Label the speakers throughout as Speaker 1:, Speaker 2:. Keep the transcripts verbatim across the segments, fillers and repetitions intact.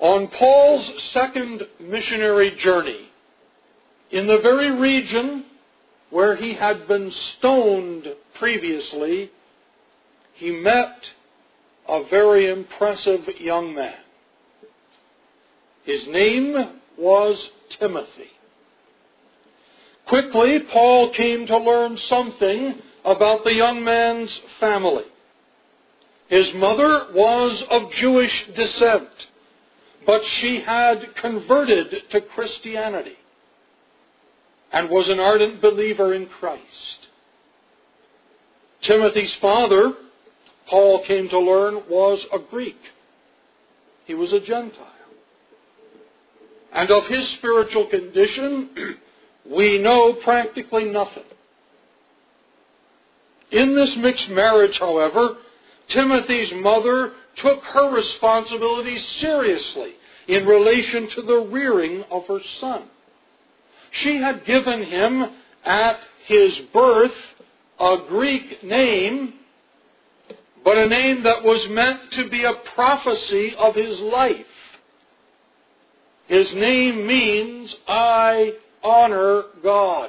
Speaker 1: On Paul's second missionary journey, in the very region where he had been stoned previously, he met a very impressive young man. His name was Timothy. Quickly, Paul came to learn something about the young man's family. His mother was of Jewish descent, but she had converted to Christianity and was an ardent believer in Christ. Timothy's father, Paul came to learn, was a Greek. He was a Gentile. And of his spiritual condition, we know practically nothing. In this mixed marriage, however, Timothy's mother took her responsibilities seriously in relation to the rearing of her son. She had given him at his birth a Greek name, but a name that was meant to be a prophecy of his life. His name means, I honor God.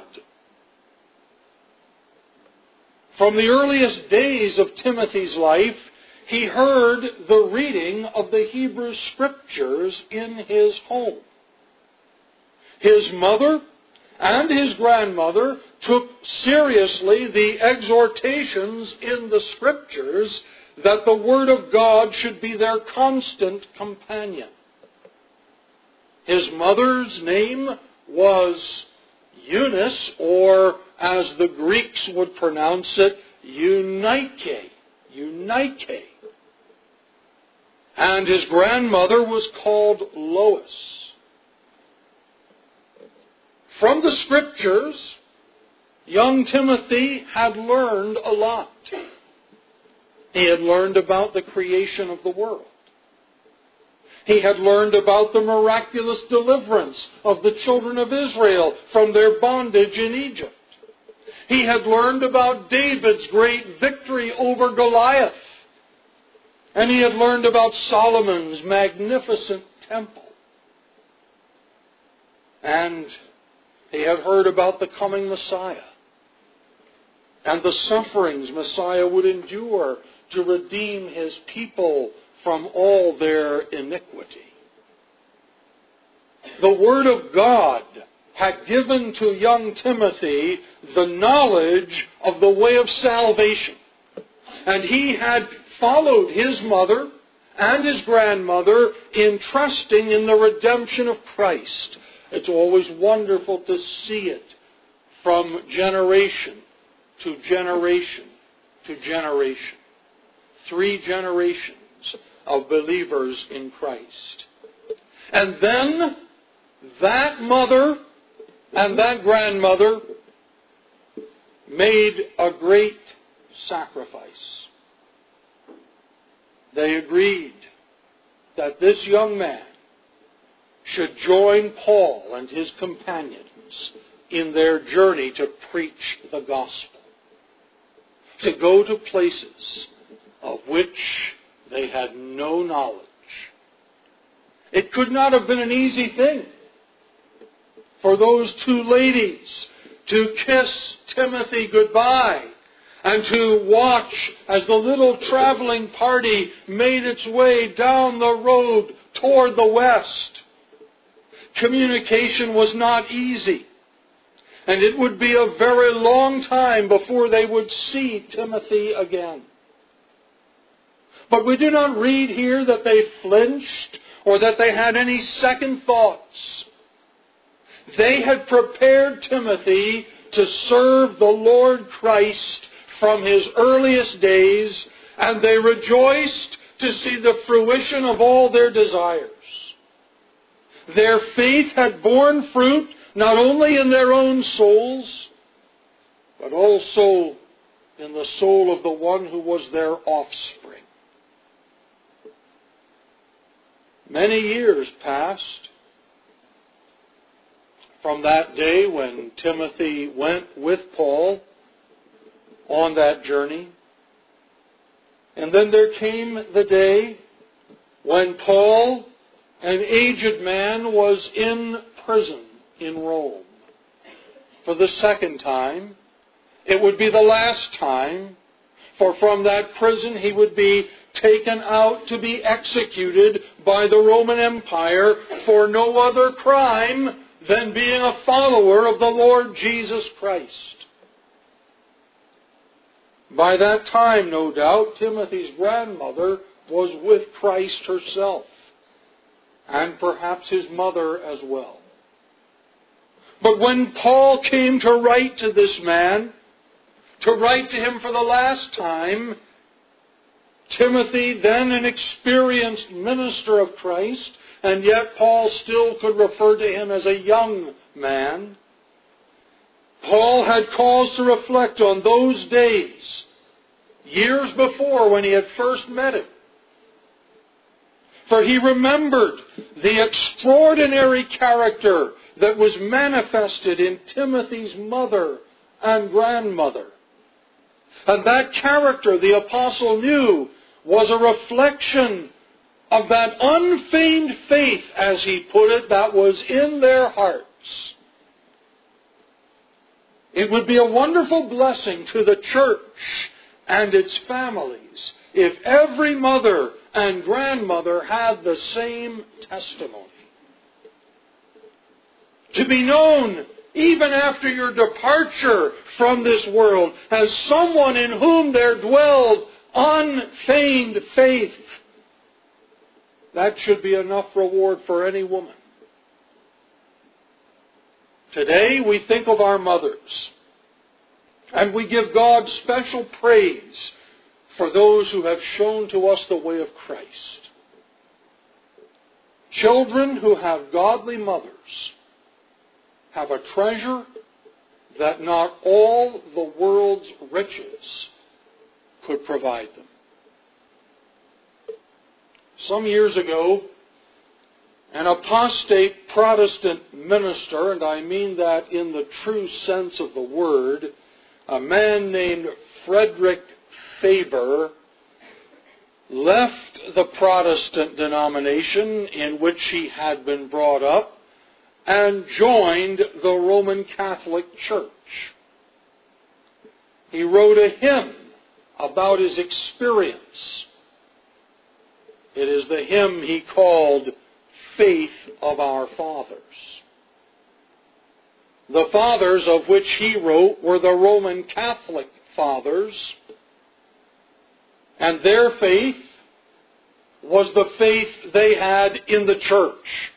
Speaker 1: From the earliest days of Timothy's life, he heard the reading of the Hebrew Scriptures in his home. His mother and his grandmother took seriously the exhortations in the Scriptures that the Word of God should be their constant companion. His mother's name was Eunice, or as the Greeks would pronounce it, Eunike. Eunike. And his grandmother was called Lois. From the Scriptures, young Timothy had learned a lot. He had learned about the creation of the world. He had learned about the miraculous deliverance of the children of Israel from their bondage in Egypt. He had learned about David's great victory over Goliath. And he had learned about Solomon's magnificent temple. And he had heard about the coming Messiah and the sufferings Messiah would endure to redeem his people from all their iniquity. The Word of God had given to young Timothy the knowledge of the way of salvation. And he had followed his mother and his grandmother in trusting in the redemption of Christ. It's always wonderful to see it from generation to generation to generation. Three generations of believers in Christ. And then that mother and that grandmother made a great sacrifice. They agreed that this young man should join Paul and his companions in their journey to preach the gospel, to go to places of which they had no knowledge. It could not have been an easy thing for those two ladies to kiss Timothy goodbye and to watch as the little traveling party made its way down the road toward the west. Communication was not easy, and it would be a very long time before they would see Timothy again. But we do not read here that they flinched or that they had any second thoughts. They had prepared Timothy to serve the Lord Christ from his earliest days, and they rejoiced to see the fruition of all their desires. Their faith had borne fruit not only in their own souls, but also in the soul of the one who was their offspring. Many years passed from that day when Timothy went with Paul on that journey. And then there came the day when Paul an aged man, was in prison in Rome for the second time. It would be the last time, for from that prison he would be taken out to be executed by the Roman Empire for no other crime than being a follower of the Lord Jesus Christ. By that time, no doubt, Timothy's grandmother was with Christ herself, and perhaps his mother as well. But when Paul came to write to this man, to write to him for the last time, Timothy, then an experienced minister of Christ, and yet Paul still could refer to him as a young man, Paul had cause to reflect on those days, years before when he had first met him. For he remembered the extraordinary character that was manifested in Timothy's mother and grandmother. And that character, the apostle knew, was a reflection of that unfeigned faith, as he put it, that was in their hearts. It would be a wonderful blessing to the church and its families if every mother and grandmother had the same testimony. To be known even after your departure from this world as someone in whom there dwelled unfeigned faith. That should be enough reward for any woman. Today we think of our mothers, and we give God special praise for those who have shown to us the way of Christ. Children who have godly mothers have a treasure that not all the world's riches could provide them. Some years ago, an apostate Protestant minister, and I mean that in the true sense of the word, a man named Frederick Faber, left the Protestant denomination in which he had been brought up and joined the Roman Catholic Church. He wrote a hymn about his experience. It is the hymn he called Faith of Our Fathers. The fathers of which he wrote were the Roman Catholic fathers, and their faith was the faith they had in the church.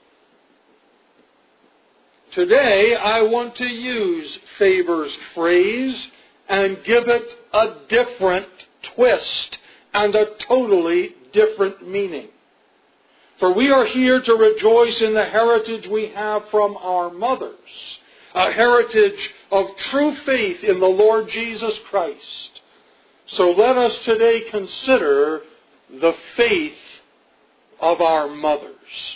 Speaker 1: Today, I want to use Faber's phrase and give it a different twist and a totally different meaning. For we are here to rejoice in the heritage we have from our mothers, a heritage of true faith in the Lord Jesus Christ. So let us today consider the faith of our mothers.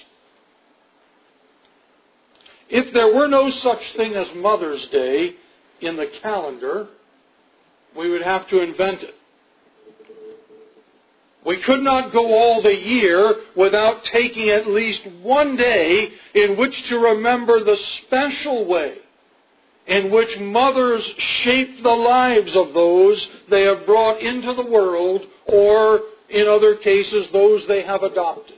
Speaker 1: If there were no such thing as Mother's Day in the calendar, we would have to invent it. We could not go all the year without taking at least one day in which to remember the special way in which mothers shape the lives of those they have brought into the world, or, in other cases, those they have adopted.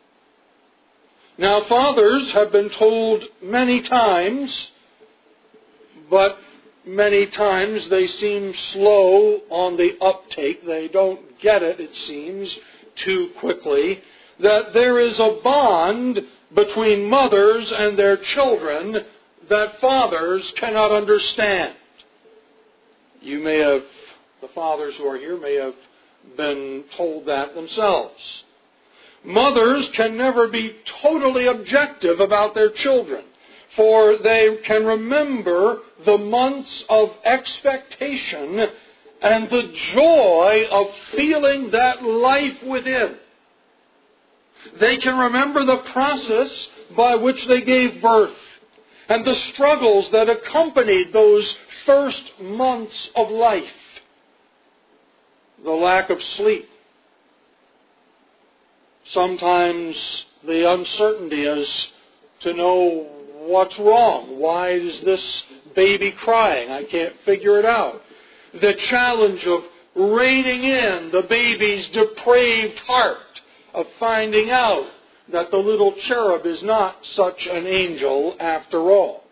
Speaker 1: Now, fathers have been told many times, but many times they seem slow on the uptake. They don't get it, it seems, too quickly, that there is a bond between mothers and their children that fathers cannot understand. You may have, the fathers who are here may have been told that themselves. Mothers can never be totally objective about their children, for they can remember the months of expectation and the joy of feeling that life within. They can remember the process by which they gave birth and the struggles that accompanied those first months of life. The lack of sleep, Sometimes the uncertainty is to know what's wrong. Why is this baby crying? I can't figure it out. The challenge of reining in the baby's depraved heart, of finding out that the little cherub is not such an angel after all.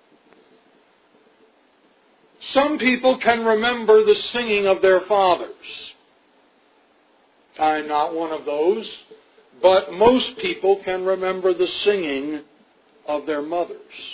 Speaker 1: Some people can remember the singing of their fathers. I'm not one of those, but most people can remember the singing of their mothers.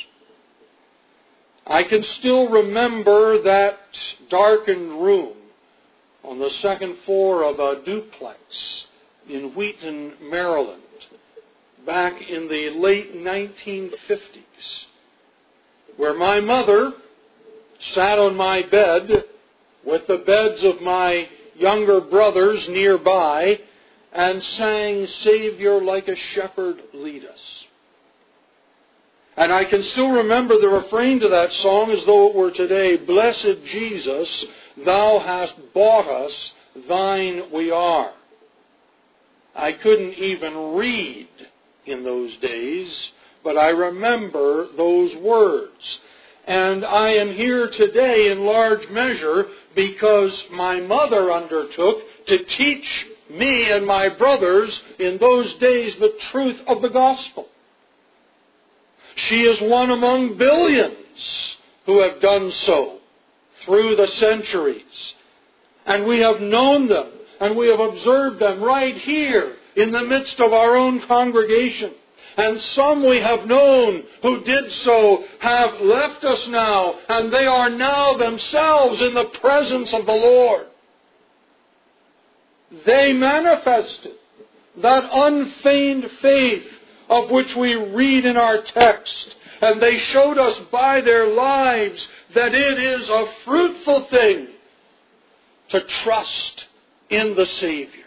Speaker 1: I can still remember that darkened room on the second floor of a duplex in Wheaton, Maryland, back in the late nineteen fifties, where my mother sat on my bed with the beds of my younger brothers nearby and sang, "Savior, like a shepherd, lead us." And I can still remember the refrain to that song as though it were today. "Blessed Jesus, Thou hast bought us, Thine we are." I couldn't even read in those days, but I remember those words. And I am here today in large measure because my mother undertook to teach me and my brothers in those days the truth of the gospel. She is one among billions who have done so through the centuries. And we have known them, and we have observed them right here in the midst of our own congregation. And some we have known who did so have left us now, and they are now themselves in the presence of the Lord. They manifested that unfeigned faith of which we read in our text, and they showed us by their lives that it is a fruitful thing to trust in the Savior.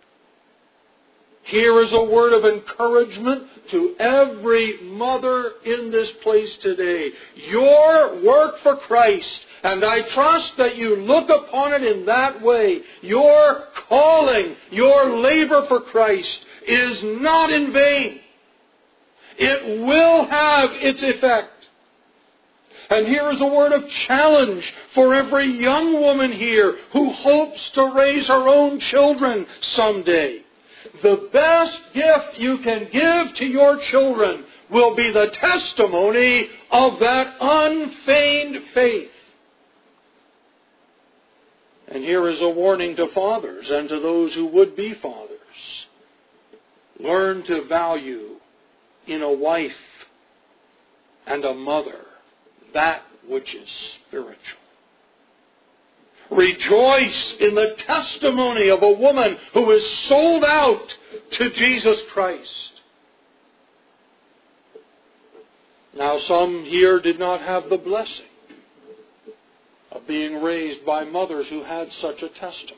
Speaker 1: Here is a word of encouragement to every mother in this place today. Your work for Christ, and I trust that you look upon it in that way, your calling, your labor for Christ is not in vain. It will have its effect. And here is a word of challenge for every young woman here who hopes to raise her own children someday. The best gift you can give to your children will be the testimony of that unfeigned faith. And here is a warning to fathers and to those who would be fathers. Learn to value in a wife and a mother that which is spiritual. Rejoice in the testimony of a woman who is sold out to Jesus Christ. Now, some here did not have the blessing of being raised by mothers who had such a testimony.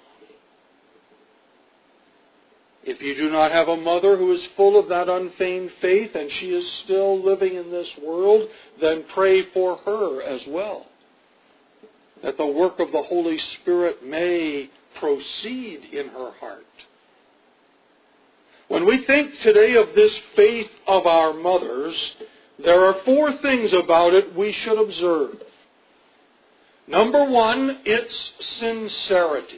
Speaker 1: If you do not have a mother who is full of that unfeigned faith and she is still living in this world, then pray for her as well, that the work of the Holy Spirit may proceed in her heart. When we think today of this faith of our mothers, there are four things about it we should observe. Number one, its sincerity.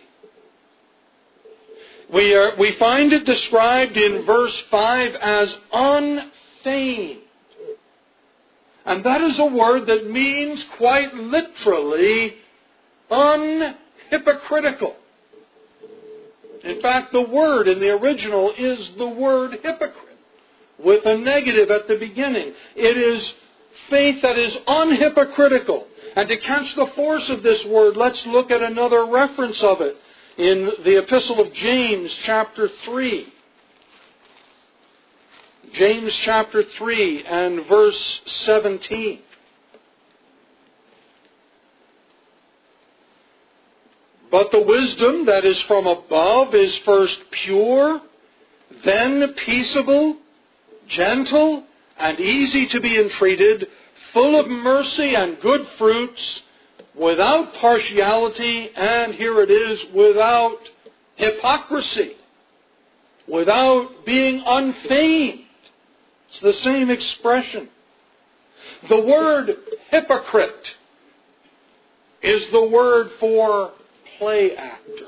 Speaker 1: We, are, we find it described in verse five as unfeigned. And that is a word that means quite literally unhypocritical. In fact, the word in the original is the word hypocrite, with a negative at the beginning. It is faith that is unhypocritical. And to catch the force of this word, let's look at another reference of it in the Epistle of James, chapter three. James chapter three and verse seventeen. But the wisdom that is from above is first pure, then peaceable, gentle, and easy to be entreated, full of mercy and good fruits, without partiality, and here it is, without hypocrisy. without being unfeigned. It's the same expression. The word hypocrite is the word for play actor.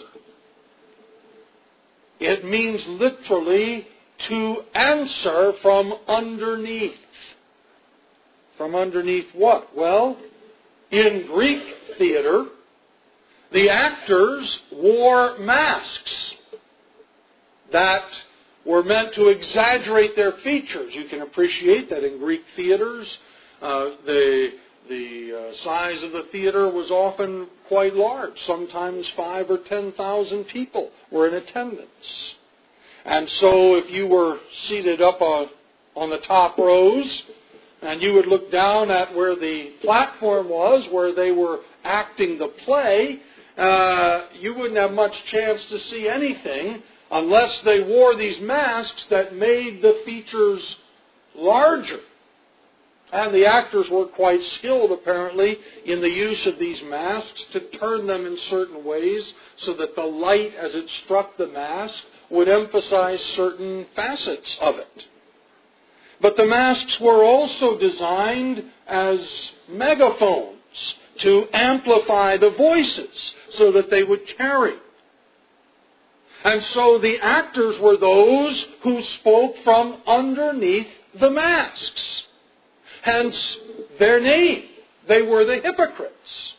Speaker 1: It means literally to answer from underneath. From underneath what? Well, in Greek theater, the actors wore masks that were meant to exaggerate their features. You can appreciate that in Greek theaters, uh, the, the uh, size of the theater was often quite large. Sometimes five or ten thousand people were in attendance. And so if you were seated up on, on the top rows, and you would look down at where the platform was, where they were acting the play, uh, you wouldn't have much chance to see anything unless they wore these masks that made the features larger. And the actors were quite skilled, apparently, in the use of these masks to turn them in certain ways so that the light, as it struck the mask, would emphasize certain facets of it. But the masks were also designed as megaphones to amplify the voices so that they would carry. And so the actors were those who spoke from underneath the masks. Hence their name. They were the hypocrites.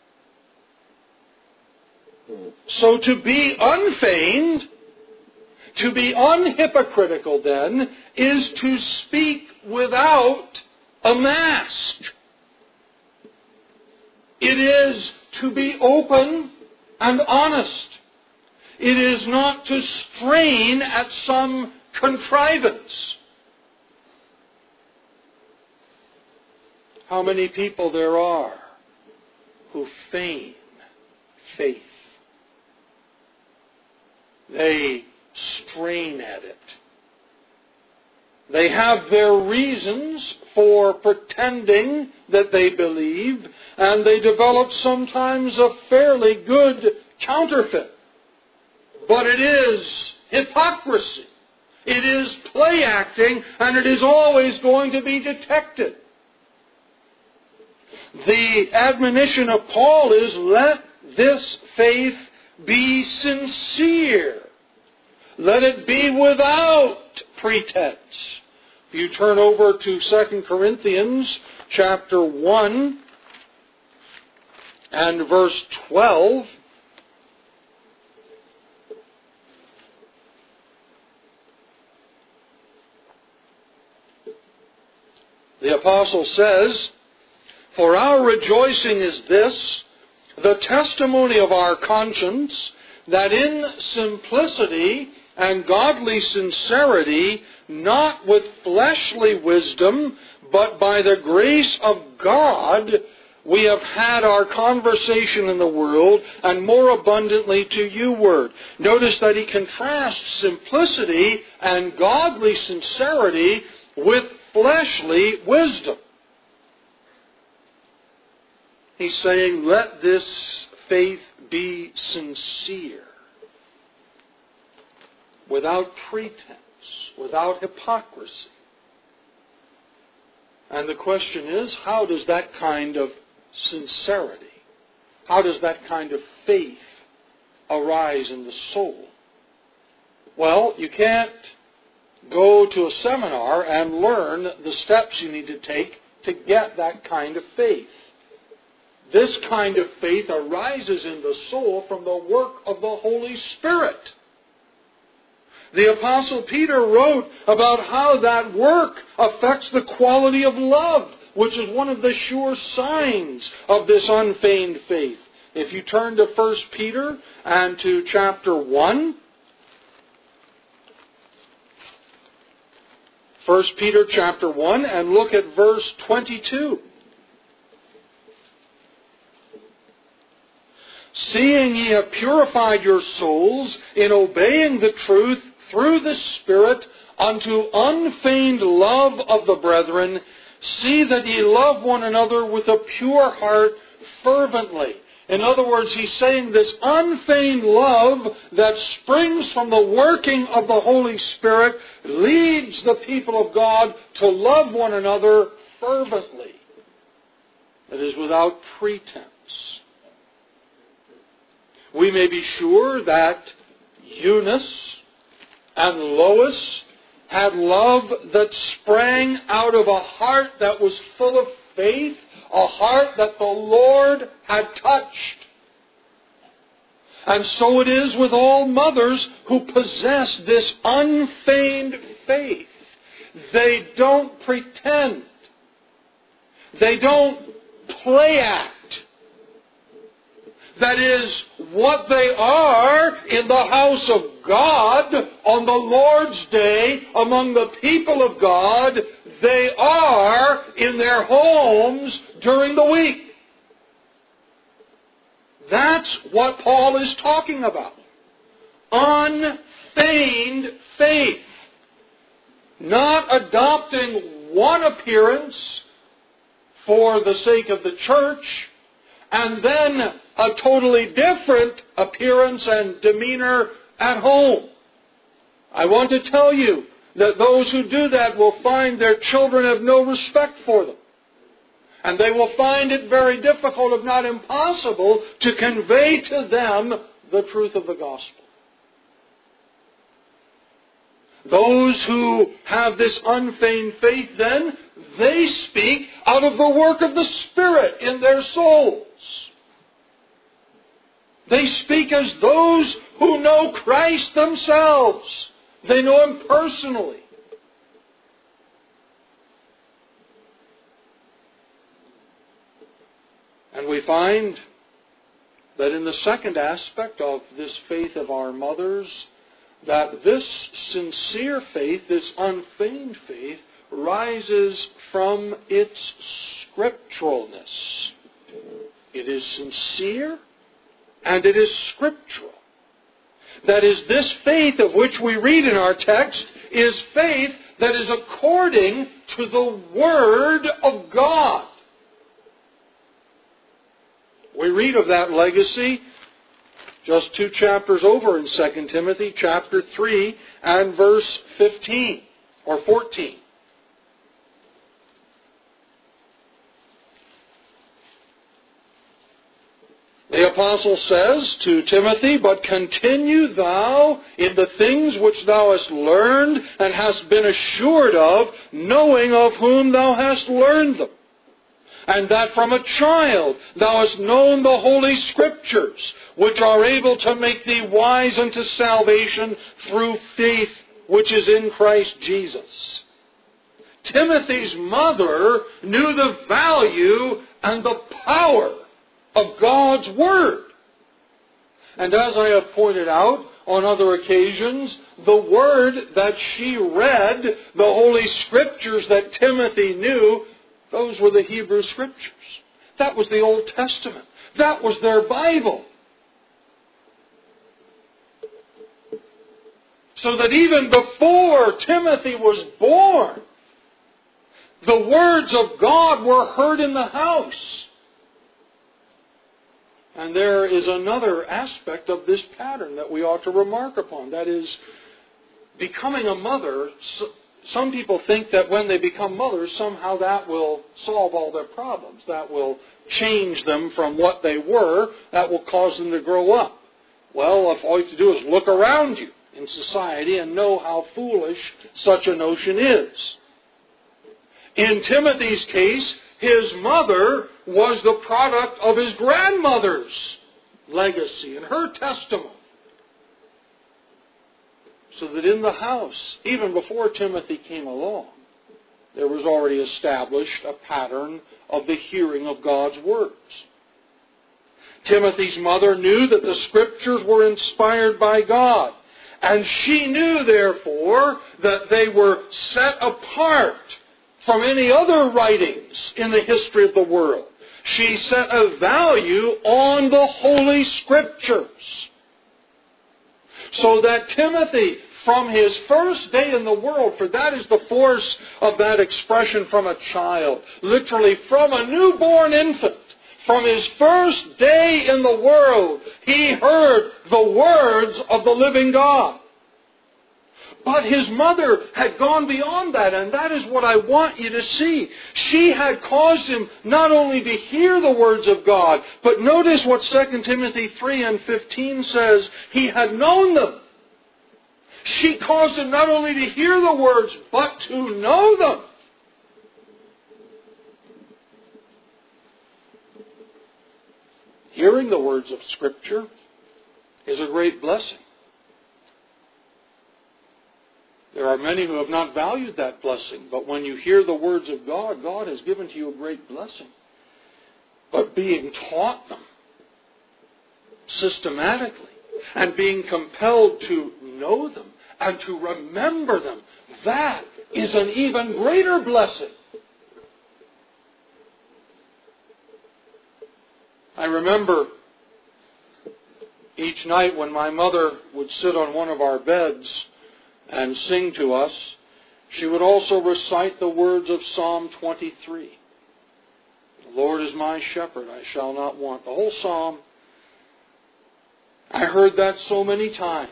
Speaker 1: So to be unfeigned, to be unhypocritical then, is to speak without a mask. It is to be open and honest. It is not to strain at some contrivance. How many people there are who feign faith. They strain at it. They have their reasons for pretending that they believe, and they develop sometimes a fairly good counterfeit. But it is hypocrisy. It is play acting, and it is always going to be detected. The admonition of Paul is, let this faith be sincere. Let it be without pretense. If you turn over to Second Corinthians chapter one and verse twelve, the apostle says, for our rejoicing is this, the testimony of our conscience, that in simplicity and godly sincerity, not with fleshly wisdom, but by the grace of God, we have had our conversation in the world, and more abundantly to you word. Notice that he contrasts simplicity and godly sincerity with fleshly wisdom. He's saying, let this faith be sincere, without pretense, without hypocrisy. And the question is, how does that kind of sincerity, how does that kind of faith arise in the soul? Well, you can't go to a seminar and learn the steps you need to take to get that kind of faith. This kind of faith arises in the soul from the work of the Holy Spirit. The Apostle Peter wrote about how that work affects the quality of love, which is one of the sure signs of this unfeigned faith. If you turn to First Peter and to chapter one, First Peter chapter one, and look at verse twenty-two. Seeing ye have purified your souls in obeying the truth through the Spirit unto unfeigned love of the brethren, see that ye love one another with a pure heart fervently. In other words, he's saying this unfeigned love that springs from the working of the Holy Spirit leads the people of God to love one another fervently. That is, without pretense. We may be sure that Eunice and Lois had love that sprang out of a heart that was full of faith, a heart that the Lord had touched. And so it is with all mothers who possess this unfeigned faith. They don't pretend. They don't play act. That is, what they are in the house of God on the Lord's Day among the people of God, they are in their homes during the week. That's what Paul is talking about. Unfeigned faith. Not adopting one appearance for the sake of the church, and then a totally different appearance and demeanor at home. I want to tell you that those who do that will find their children have no respect for them. And they will find it very difficult, if not impossible, to convey to them the truth of the gospel. Those who have this unfeigned faith, then, they speak out of the work of the Spirit in their souls. They speak as those who know Christ themselves. They know Him personally. And we find that in the second aspect of this faith of our mothers, that this sincere faith, this unfeigned faith, rises from its scripturalness. It is sincere and it is scriptural. That is, this faith of which we read in our text is faith that is according to the Word of God. We read of that legacy just two chapters over in Second Timothy, chapter three and verse fifteen or fourteen. The apostle says to Timothy, "But continue thou in the things which thou hast learned and hast been assured of, knowing of whom thou hast learned them. And that from a child thou hast known the Holy Scriptures, which are able to make thee wise unto salvation through faith which is in Christ Jesus." Timothy's mother knew the value and the power of God's Word. And as I have pointed out on other occasions, the Word that she read, the Holy Scriptures that Timothy knew, those were the Hebrew Scriptures. That was the Old Testament. That was their Bible. So that even before Timothy was born, the words of God were heard in the house. And there is another aspect of this pattern that we ought to remark upon. That is, becoming a mother. Some people think that when they become mothers, somehow that will solve all their problems. That will change them from what they were. That will cause them to grow up. Well, if all you have to do is look around you in society and know how foolish such a notion is. In Timothy's case, his mother was the product of his grandmother's legacy and her testimony. So that in the house, even before Timothy came along, there was already established a pattern of the hearing of God's words. Timothy's mother knew that the Scriptures were inspired by God. And she knew, therefore, that they were set apart from any other writings in the history of the world. She set a value on the Holy Scriptures. So that Timothy, from his first day in the world, for that is the force of that expression, from a child, literally from a newborn infant, From his first day in the world, he heard the words of the living God. But his mother had gone beyond that, and that is what I want you to see. She had caused him not only to hear the words of God, but notice what Second Timothy three and fifteen says. He had known them. She caused him not only to hear the words, but to know them. Hearing the words of Scripture is a great blessing. There are many who have not valued that blessing, but when you hear the words of God, God has given to you a great blessing. But being taught them systematically and being compelled to know them and to remember them, that is an even greater blessing. I remember each night when my mother would sit on one of our beds and sing to us, she would also recite the words of Psalm twenty-three. The Lord is my shepherd, I shall not want. The whole psalm. I heard that so many times,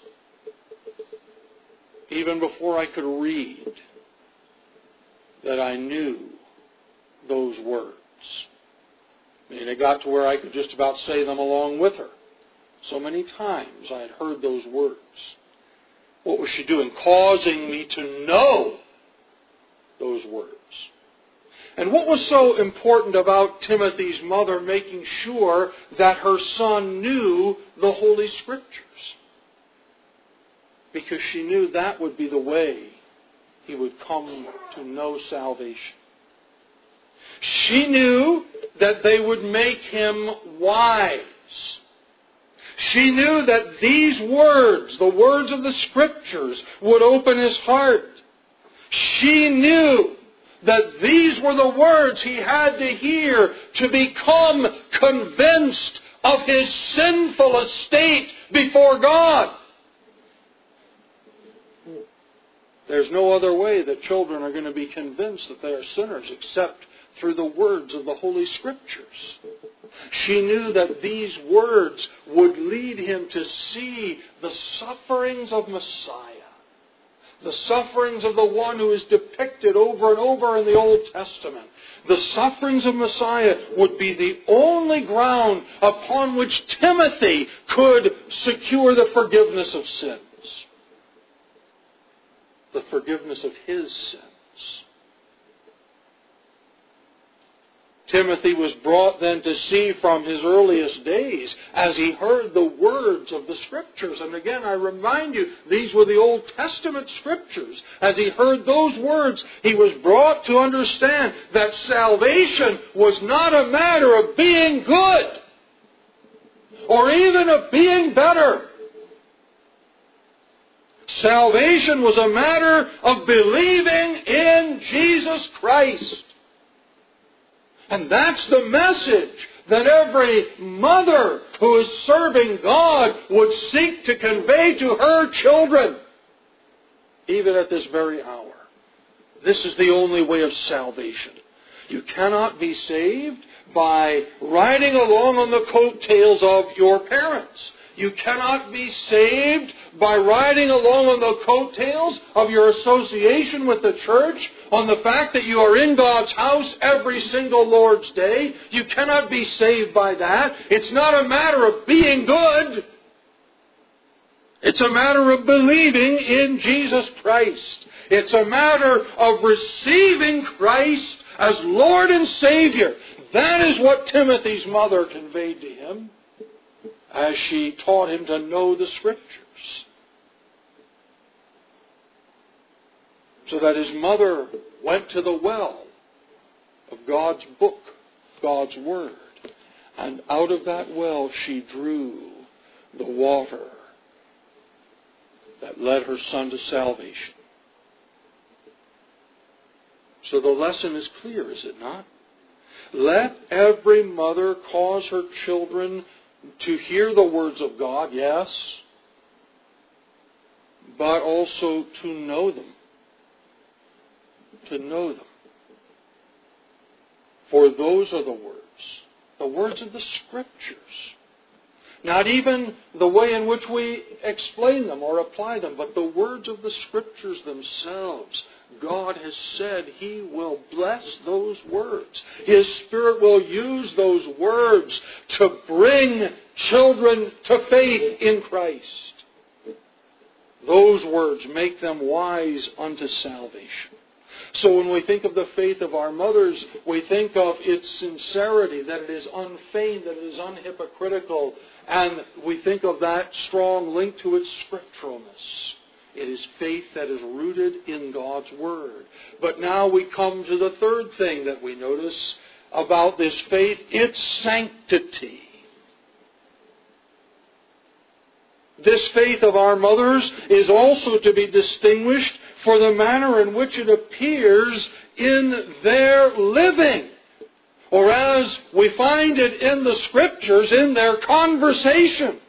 Speaker 1: even before I could read, that I knew those words. I mean, it got to where I could just about say them along with her. So many times I had heard those words. What was she doing? Causing me to know those words. And what was so important about Timothy's mother making sure that her son knew the Holy Scriptures? Because she knew that would be the way he would come to know salvation. She knew that they would make him wise. She knew that these words, the words of the Scriptures, would open his heart. She knew that these were the words he had to hear to become convinced of his sinful estate before God. There's no other way that children are going to be convinced that they are sinners except through the words of the Holy Scriptures. She knew that these words would lead him to see the sufferings of Messiah. The sufferings of the one who is depicted over and over in the Old Testament. The sufferings of Messiah would be the only ground upon which Timothy could secure the forgiveness of sins. The forgiveness of his sins. Timothy was brought then to see from his earliest days as he heard the words of the Scriptures. And again, I remind you, these were the Old Testament Scriptures. As he heard those words, he was brought to understand that salvation was not a matter of being good or even of being better. Salvation was a matter of believing in Jesus Christ. And that's the message that every mother who is serving God would seek to convey to her children, even at this very hour. This is the only way of salvation. You cannot be saved by riding along on the coattails of your parents. You cannot be saved by riding along on the coattails of your association with the church, on the fact that you are in God's house every single Lord's Day. You cannot be saved by that. It's not a matter of being good. It's a matter of believing in Jesus Christ. It's a matter of receiving Christ as Lord and Savior. That is what Timothy's mother conveyed to him as she taught him to know the Scriptures. So that his mother went to the well of God's book, God's Word. And out of that well she drew the water that led her son to salvation. So the lesson is clear, is it not? Let every mother cause her children to hear the words of God, yes, but also to know them. To know them. For those are the words The words of the Scriptures. Not even the way in which we explain them or apply them, but the words of the Scriptures themselves. God has said He will bless those words. His Spirit will use those words to bring children to faith in Christ. Those words make them wise unto salvation. So when we think of the faith of our mothers, we think of its sincerity, that it is unfeigned, that it is unhypocritical, and we think of that strong link to its scripturalness. It is faith that is rooted in God's Word. But now we come to the third thing that we notice about this faith, its sanctity. This faith of our mothers is also to be distinguished for the manner in which it appears in their living. Or as we find it in the Scriptures, in their conversation.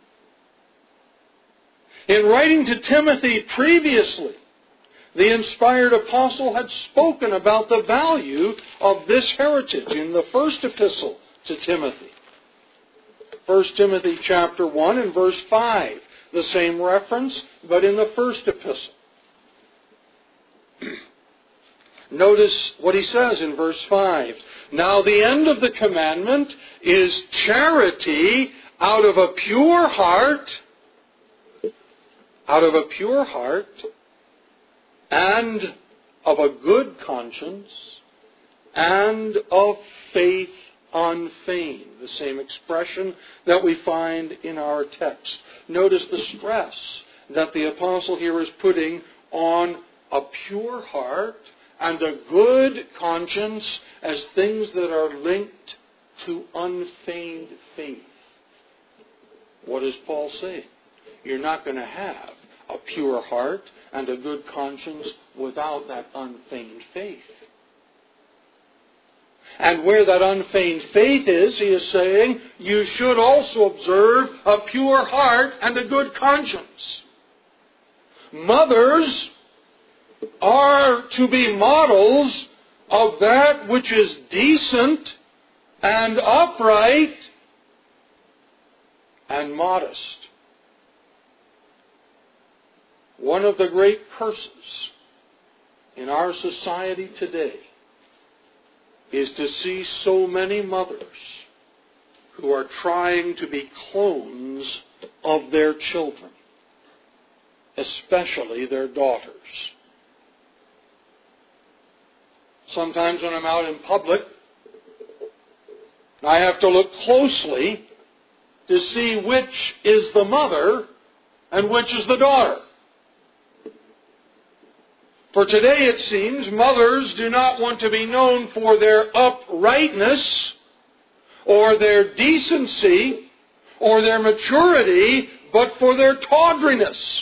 Speaker 1: In writing to Timothy previously, the inspired apostle had spoken about the value of this heritage in the first epistle to Timothy. First Timothy chapter one and verse five. The same reference, but in the first epistle. Notice what he says in verse five. Now the end of the commandment is charity out of a pure heart, out of a pure heart, and of a good conscience, and of faith unfeigned. The same expression that we find in our text. Notice the stress that the apostle here is putting on a pure heart and a good conscience as things that are linked to unfeigned faith. What is Paul saying? You're not going to have a pure heart and a good conscience without that unfeigned faith. And where that unfeigned faith is, he is saying, you should also observe a pure heart and a good conscience. Mothers are to be models of that which is decent and upright and modest. One of the great curses in our society today is to see so many mothers who are trying to be clones of their children, especially their daughters. Sometimes when I'm out in public, I have to look closely to see which is the mother and which is the daughter. For today, it seems, mothers do not want to be known for their uprightness or their decency or their maturity, but for their tawdriness.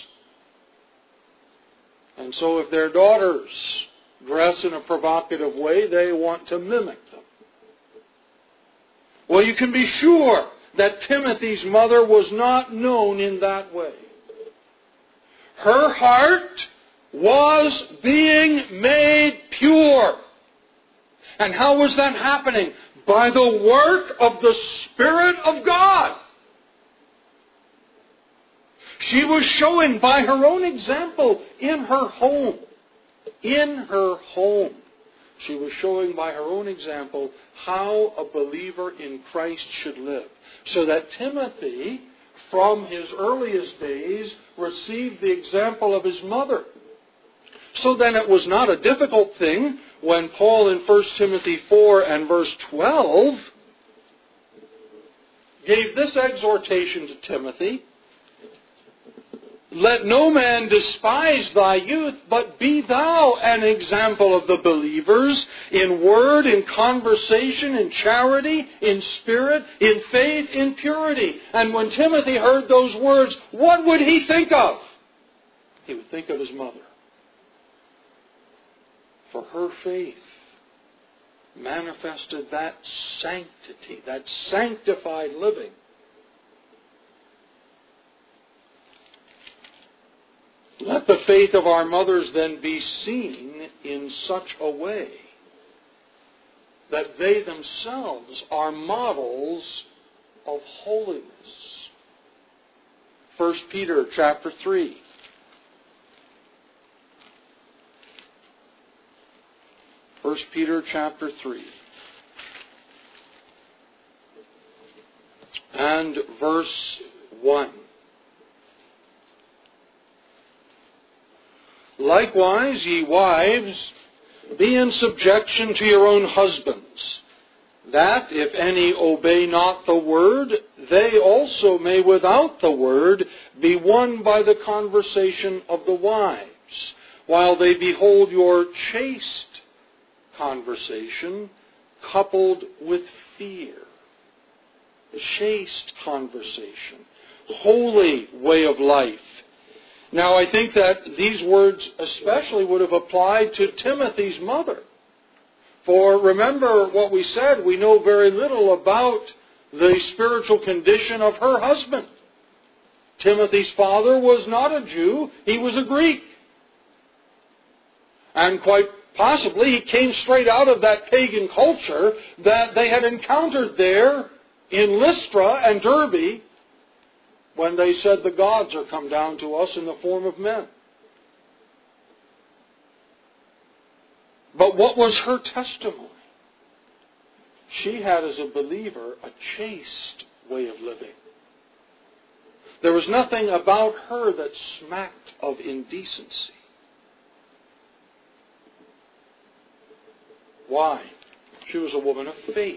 Speaker 1: And so if their daughters dress in a provocative way, they want to mimic them. Well, you can be sure that Timothy's mother was not known in that way. Her heart was being made pure. And how was that happening? By the work of the Spirit of God. She was showing by her own example in her home. In her home. She was showing by her own example how a believer in Christ should live. So that Timothy, from his earliest days, received the example of his mother. So then it was not a difficult thing when Paul in First Timothy four and verse twelve gave this exhortation to Timothy. Let no man despise thy youth, but be thou an example of the believers in word, in conversation, in charity, in spirit, in faith, in purity. And when Timothy heard those words, what would he think of? He would think of his mother. For her faith manifested that sanctity, that sanctified living. Let the faith of our mothers then be seen in such a way that they themselves are models of holiness. First Peter chapter three. First Peter chapter three. And verse one. Likewise, ye wives, be in subjection to your own husbands, that, if any obey not the word, they also may without the word be won by the conversation of the wives, while they behold your chaste conversation coupled with fear. Chaste conversation. Holy way of life. Now, I think that these words especially would have applied to Timothy's mother. For remember what we said, we know very little about the spiritual condition of her husband. Timothy's father was not a Jew, he was a Greek. And quite possibly he came straight out of that pagan culture that they had encountered there in Lystra and Derbe, when they said the gods are come down to us in the form of men. But what was her testimony? She had, as a believer, a chaste way of living. There was nothing about her that smacked of indecency. Why? She was a woman of faith.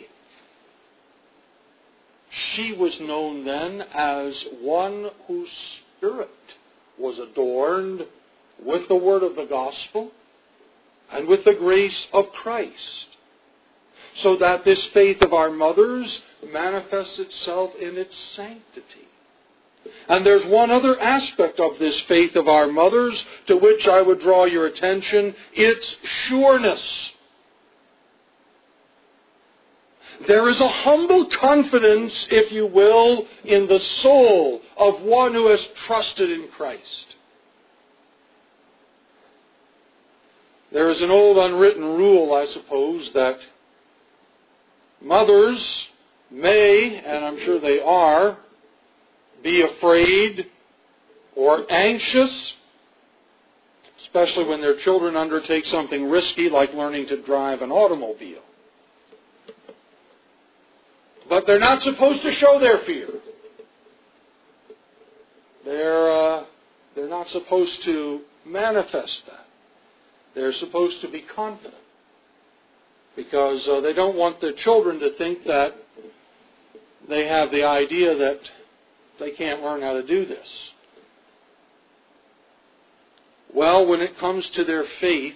Speaker 1: She was known then as one whose spirit was adorned with the word of the gospel and with the grace of Christ, so that this faith of our mothers manifests itself in its sanctity. And there's one other aspect of this faith of our mothers to which I would draw your attention. It's sureness. There is a humble confidence, if you will, in the soul of one who has trusted in Christ. There is an old unwritten rule, I suppose, that mothers may, and I'm sure they are, be afraid or anxious, especially when their children undertake something risky like learning to drive an automobile. But they're not supposed to show their fear. They're, uh, they're not supposed to manifest that. They're supposed to be confident. Because uh, they don't want their children to think that they have the idea that they can't learn how to do this. Well, when it comes to their faith,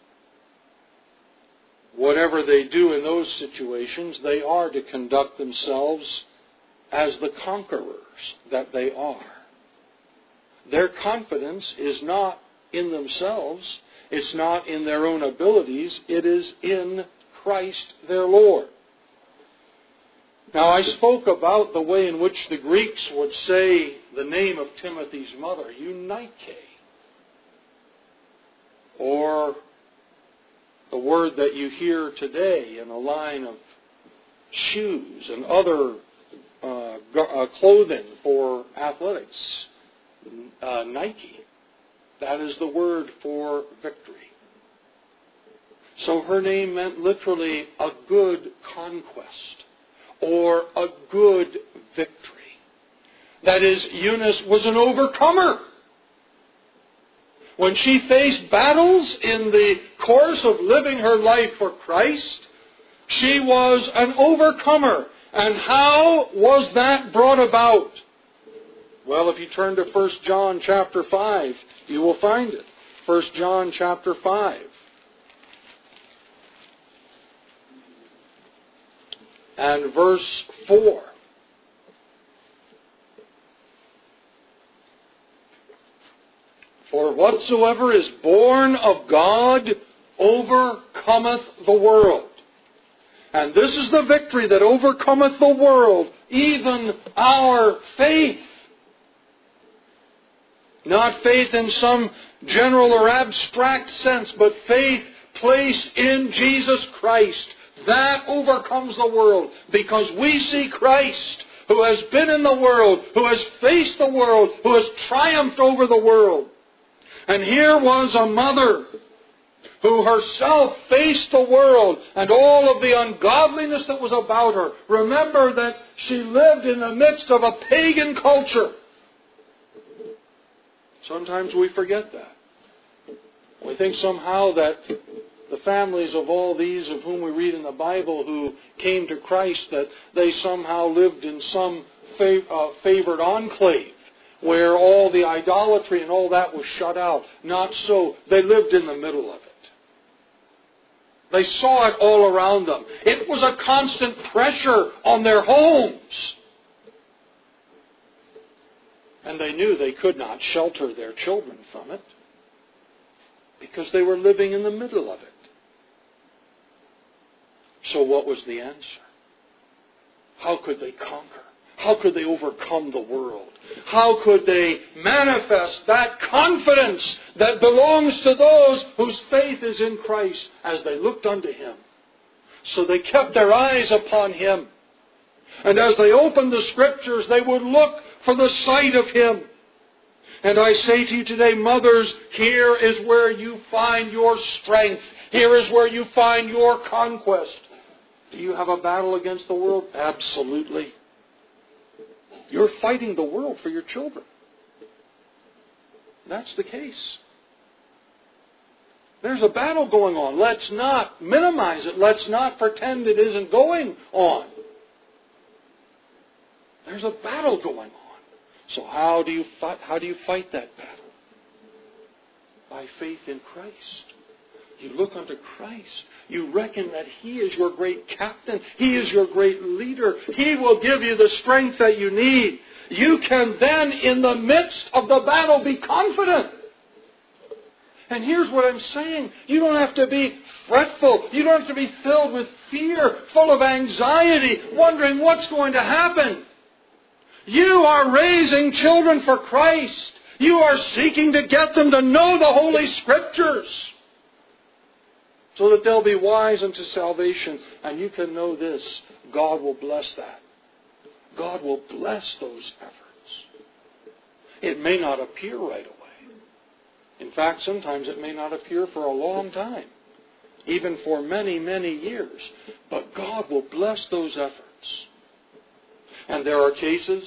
Speaker 1: whatever they do in those situations, they are to conduct themselves as the conquerors that they are. Their confidence is not in themselves. It's not in their own abilities. It is in Christ their Lord. Now, I spoke about the way in which the Greeks would say the name of Timothy's mother, Eunike, or the word that you hear today in a line of shoes and other uh, uh, clothing for athletics, uh, Nike. That is the word for victory. So her name meant literally a good conquest or a good victory. That is, Eunice was an overcomer. When she faced battles in the course of living her life for Christ, she was an overcomer. And how was that brought about? Well, if you turn to First John chapter five, you will find it. First John chapter five. And verse four. For whatsoever is born of God overcometh the world. And this is the victory that overcometh the world, even our faith. Not faith in some general or abstract sense, but faith placed in Jesus Christ. That overcomes the world, because we see Christ, who has been in the world, who has faced the world, who has triumphed over the world. And here was a mother who herself faced the world and all of the ungodliness that was about her. Remember that she lived in the midst of a pagan culture. Sometimes we forget that. We think somehow that the families of all these of whom we read in the Bible who came to Christ, that they somehow lived in some fav- uh, favored enclave where all the idolatry and all that was shut out. Not so. They lived in the middle of it. They saw it all around them. It was a constant pressure on their homes. And they knew they could not shelter their children from it, because they were living in the middle of it. So what was the answer? How could they conquer? How could they overcome the world? How could they manifest that confidence that belongs to those whose faith is in Christ as they looked unto Him? So they kept their eyes upon Him. And as they opened the Scriptures, they would look for the sight of Him. And I say to you today, mothers, here is where you find your strength. Here is where you find your conquest. Do you have a battle against the world? Absolutely. You're fighting the world for your children. That's the case. There's a battle going on. Let's not minimize it. Let's not pretend it isn't going on. There's a battle going on. So how do you fight, how do you fight that battle? By faith in Christ. You look unto Christ. You reckon that He is your great captain. He is your great leader. He will give you the strength that you need. You can then, in the midst of the battle, be confident. And here's what I'm saying. You don't have to be fretful. You don't have to be filled with fear, full of anxiety, wondering what's going to happen. You are raising children for Christ. You are seeking to get them to know the Holy Scriptures, so that they'll be wise unto salvation. And you can know this: God will bless that. God will bless those efforts. It may not appear right away. In fact, sometimes it may not appear for a long time, even for many, many years. But God will bless those efforts. And there are cases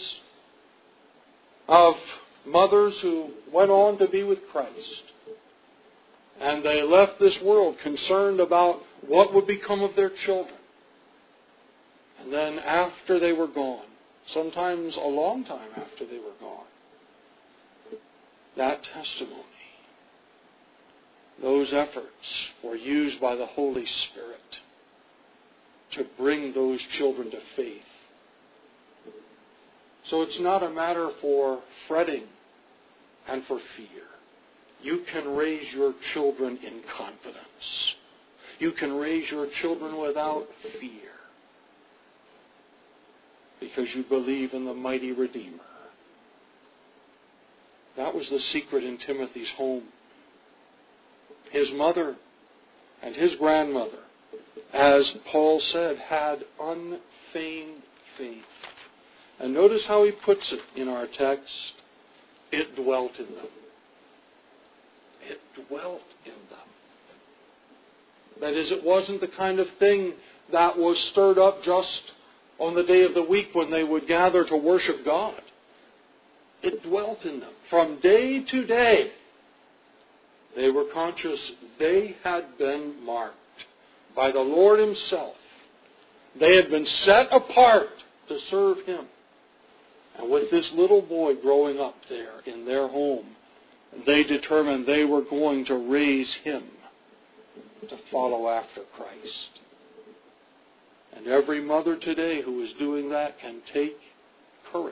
Speaker 1: of mothers who went on to be with Christ. And they left this world concerned about what would become of their children. And then after they were gone, sometimes a long time after they were gone, that testimony, those efforts were used by the Holy Spirit to bring those children to faith. So it's not a matter for fretting and for fear. You can raise your children in confidence. You can raise your children without fear, because you believe in the mighty Redeemer. That was the secret in Timothy's home. His mother and his grandmother, as Paul said, had unfeigned faith. And notice how he puts it in our text. It dwelt in them. It dwelt in them. That is, it wasn't the kind of thing that was stirred up just on the day of the week when they would gather to worship God. It dwelt in them. From day to day, they were conscious they had been marked by the Lord Himself. They had been set apart to serve Him. And with this little boy growing up there in their home, they determined they were going to raise him to follow after Christ. And every mother today who is doing that can take courage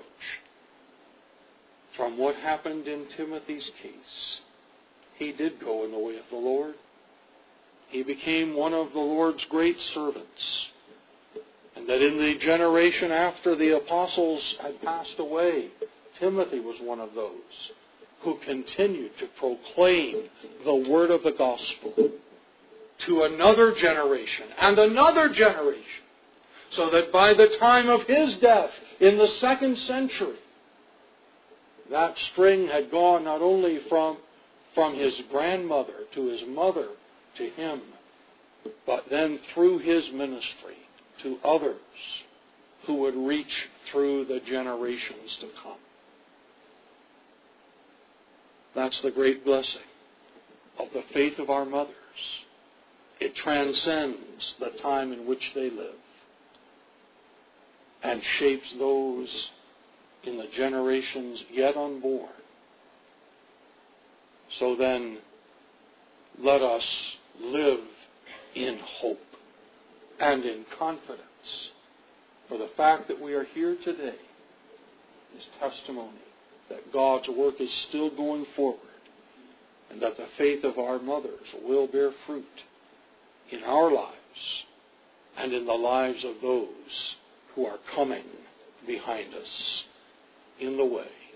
Speaker 1: from what happened in Timothy's case. He did go in the way of the Lord. He became one of the Lord's great servants. And that in the generation after the apostles had passed away, Timothy was one of those who continued to proclaim the word of the gospel. to another generation and another generation, so that by the time of his death in the second century, that string had gone not only from, from his grandmother to his mother to him, but then through his ministry to others who would reach through the generations to come. That's the great blessing of the faith of our mothers. It transcends the time in which they live and shapes those in the generations yet unborn. So then, let us live in hope and in confidence, for the fact that we are here today is testimony that God's work is still going forward, and that the faith of our mothers will bear fruit in our lives and in the lives of those who are coming behind us in the way.